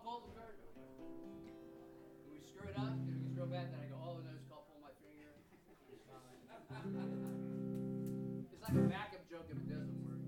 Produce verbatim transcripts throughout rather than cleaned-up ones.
pull the curtain. When we screw it up, if it gets real bad, then I go, oh, no, it's called pull my finger. It's like a backup joke if it doesn't work.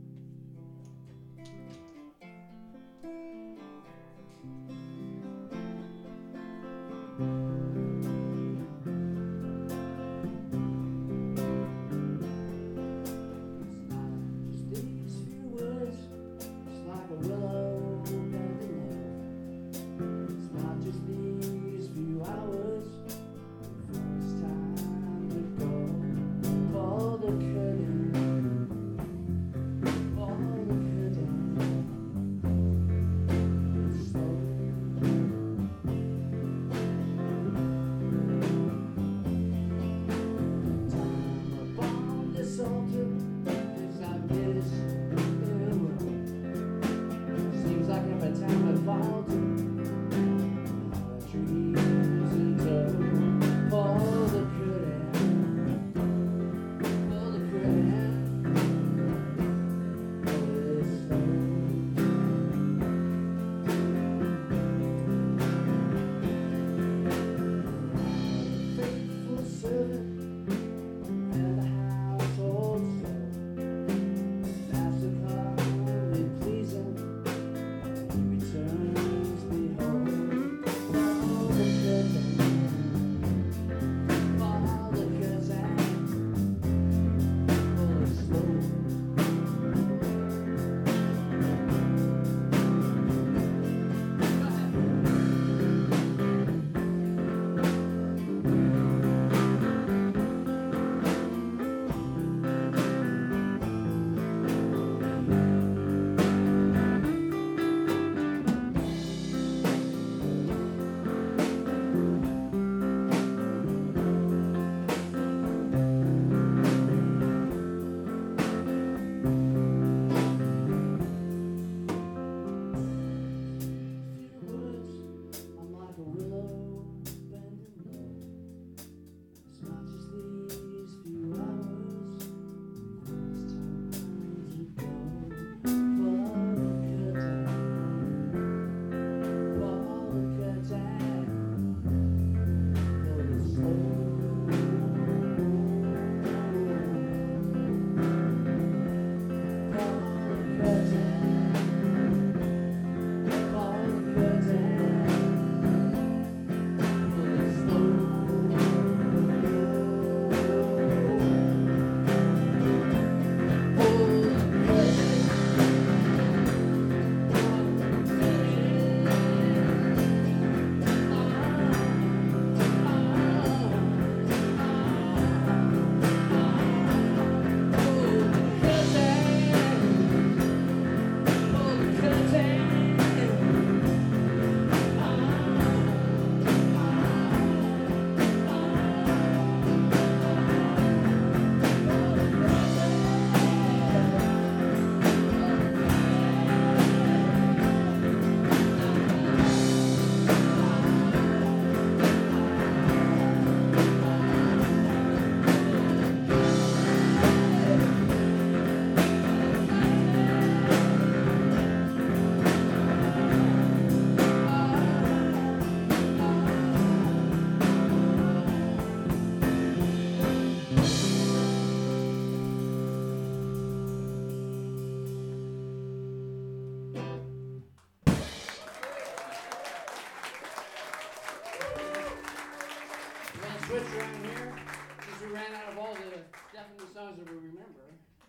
Switch around here, since we ran out of all the definite songs that we remember.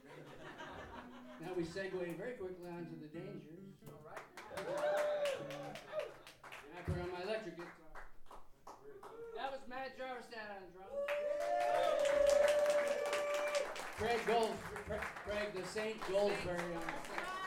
Now we segue very quickly onto the dangers. All right. And I put on my electric guitar. That was Matt Jarstad on drums. Craig Gold, Craig the Saint Goldsberry on